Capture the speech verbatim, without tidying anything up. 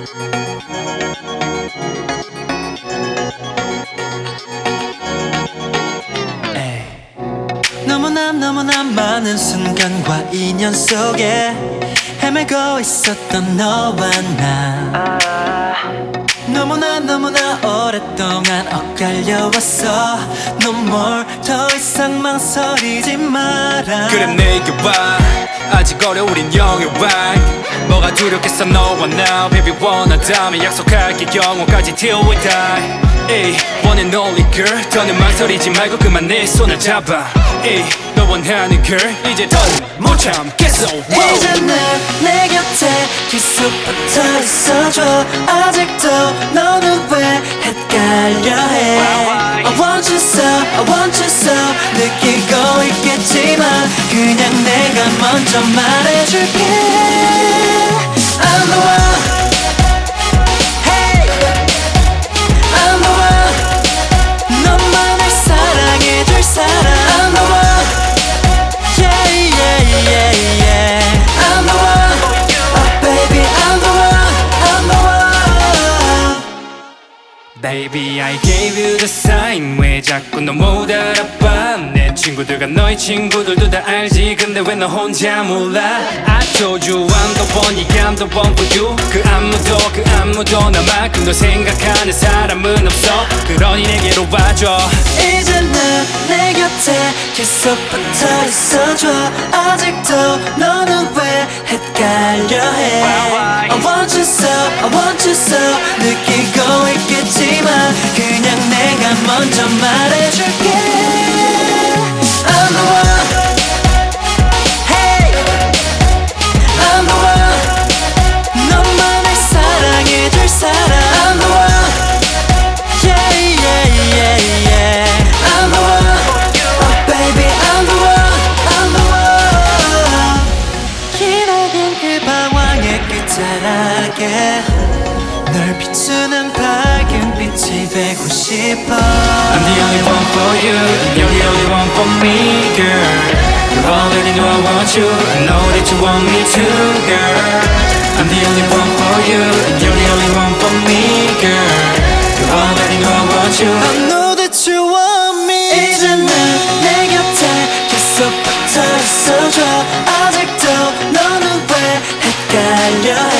너무나 너무나 많은 순간과 인연 속에 헤매고 있었던 너와 나 너무나 너무나 오랫동안 엇갈려왔어 No more 더 이상 망설이지 마라 그래 내게 와 아직 어려 우린 영의 right 뭐가 두렵겠어 너와 나 Baby 원하다면 약속할게 영원까지 till we die 에이 one and only girl 더는 망설이지 말고 그만 내 손을 잡아 에이 너 원하는 girl 이제 더는 못 참겠어 wow. 이제 난 내 곁에 계속 붙어 있어줘 아직도 너는 왜 헷갈려해 I want you so, I want you so 느끼고 있겠지만 그냥 내가 먼저 말해줄게 I'm the one Hey I'm the one 너만을 사랑해줄 사람 I'm the one Yeah yeah yeah yeah I'm the one Oh baby I'm the one I'm the one Baby I gave you the sign 왜 자꾸 너 못 알아봐 내 친구들과 너의 친구들도 다 알지 근데 왜 너 혼자 몰라 I told you I'm the one yeah I'm the one for you 그 아무도 그 아무도 나만큼 너 생각하는 사람은 없어 그러니 내게로 와줘 이제 난 내 곁에 계속 붙어 있어줘 아직도 너는 왜 헷갈려해 I want you so, I want you so 느끼고 있겠지만 그냥 내가 먼저 말해줄게 I'm the one Hey I'm the one 너만을 사랑해줄 사람 I'm the one Yeah yeah yeah yeah I'm the one Oh baby I'm the one I'm the one 기나긴 그 방황의 끝자락에 널 비추는 밝은 빛이 되고 싶어 I'm the only one for you You're the only one for me girl You already know I want you I know that you want me too girl I'm the only one for you You're the only one for me girl You already know I want you I know that you want me 이제 난 내 곁에 계속 붙어 있어줘 아직도 너는 왜 헷갈려